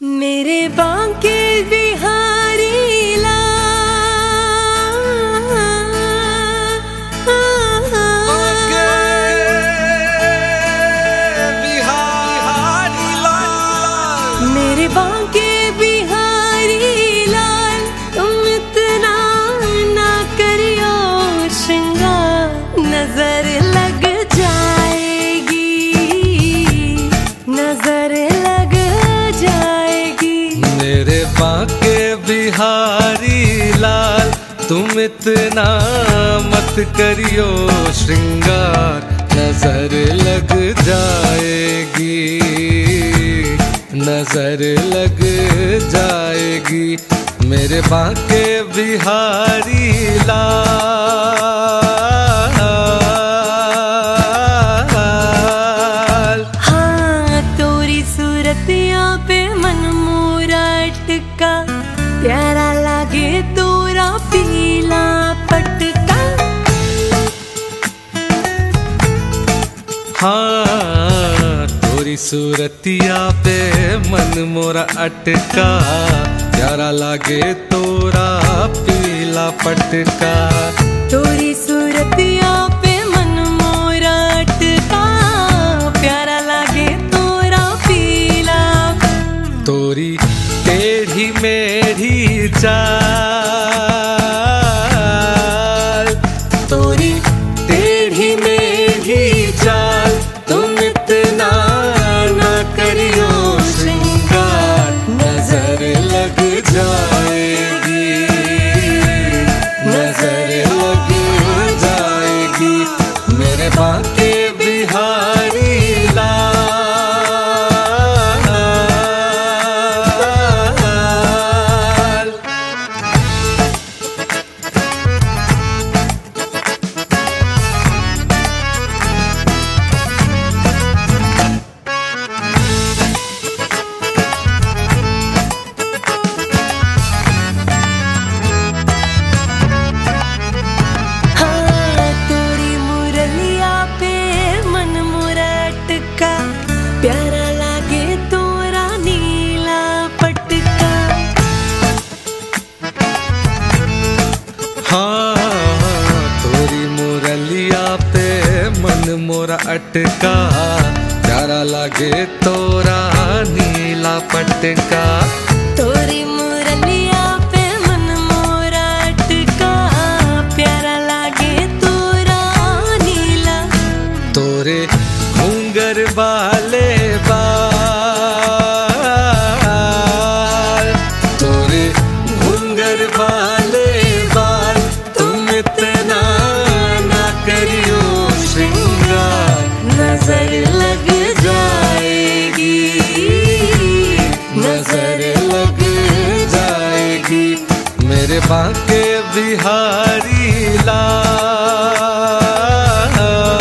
मेरे बांके बिहारी लाल, मेरे बांके बिहारी लाल, तुम इतना ना करियो श्रृंगार, नजर लग जाएगी, नजर लग जाएगी। मेरे बांके बिहारी लाल, तुम इतना मत करियो श्रृंगार, नजर लग जाएगी, नजर लग जाएगी। मेरे बांके बिहारी लाल। हाँ, तोरी सूरतिया पे मन मोरा अटका, प्यारा लागे तोरा पीला पटका। हाँ, तोरी सूरतिया पे मन मोरा अटका, प्यारा लागे तोरा पीला पटका। तोरी सूरतिया पे मन मोरा अटका, प्यारा लागे तोरा पीला। तोरी टेढ़ी मेढ़ी चाल, तोरी टेढ़ी मेढ़ी चाल, तुम इतना ना करियो श्रृंगार, नजर लग जाएगी, नजर लग जाएगी। मेरे बांके बिहारी लाल। प्यारा लागे तोरा नीला पटका। हाँ, तोरी मुरलिया पे मन मोरा अटका, प्यारा लागे तोरा नीला पटका। तोरी मुरलिया पे मन मोरा अटका, प्यारा लागे तोरा नीला। तोरे घूंगर वाले बाल, तोरे घूंगर वाले बाल, तुम इतना ना करियो श्रृंगार, नजर लग जाएगी, नजर लग जाएगी। मेरे बांके बिहारी लाल।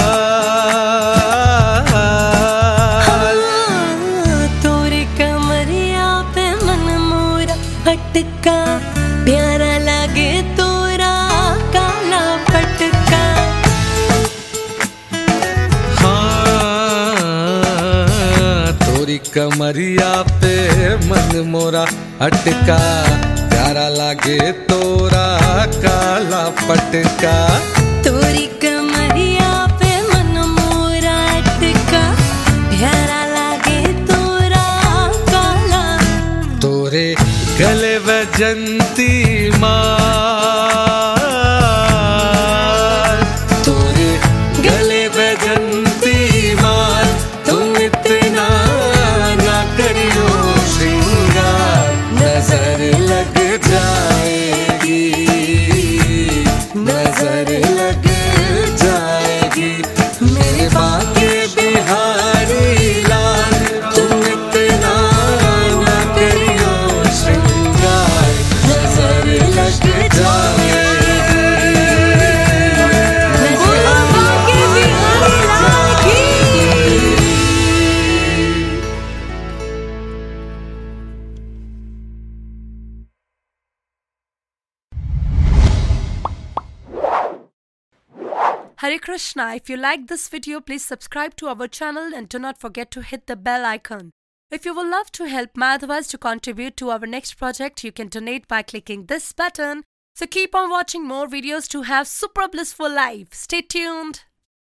तोरे कमरिया पे मन मोरा अटका, प्यारा लागे तोरा काला पटका। हाँ, तोरी कमरिया पे मन मोरा अटका, प्यारा लागे तोरा काला पटका। तोरी कमरिया पे मन मोरा अटका, प्यारा लागे तोरा काला। तोरे गले वजंती माल, तोरे गले वजंती माल, तुम इतना ना करियो श्रृंगार, नजर लग जाएगी, नजर लग जाएगी। मेरे बांके बिहारी लाल, तुम इतना ना करियो श्रृंगार, नजर लग जाएगी। बांके बिहारी लाल की। Hare Krishna. If you like this video, please subscribe to our channel and do not forget to hit the bell icon. If you would love to help Madhavas to contribute to our next project, you can donate by clicking this button. So keep on watching more videos to have super blissful life. Stay tuned.